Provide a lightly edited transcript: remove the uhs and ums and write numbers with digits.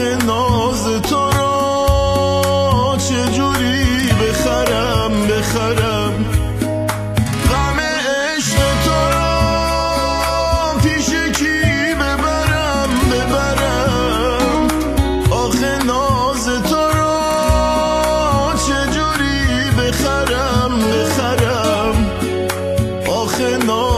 آخه ناز تو را چجوری بخرم غم عشق تو را پیش کی ببرم آخه ناز تو را چجوری بخرم آخه ناز